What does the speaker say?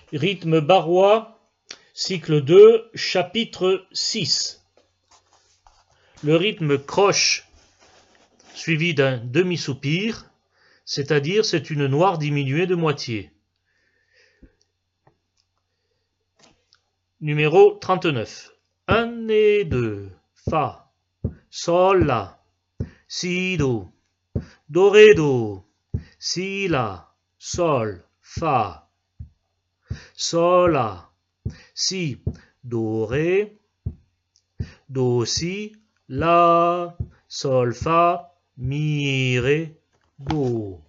Rythme barrois, cycle 2, chapitre 6. Le rythme croche suivi d'un demi-soupir, c'est-à-dire c'est une noire diminuée de moitié. Numéro 39. 1 et 2, Fa, Sol, La, Si, Do, Do, Ré, Do, Si, La, Sol, Fa, Sol, La, Si, Do, Ré, Do, Si, La, Sol, Fa, Mi, Ré, Do.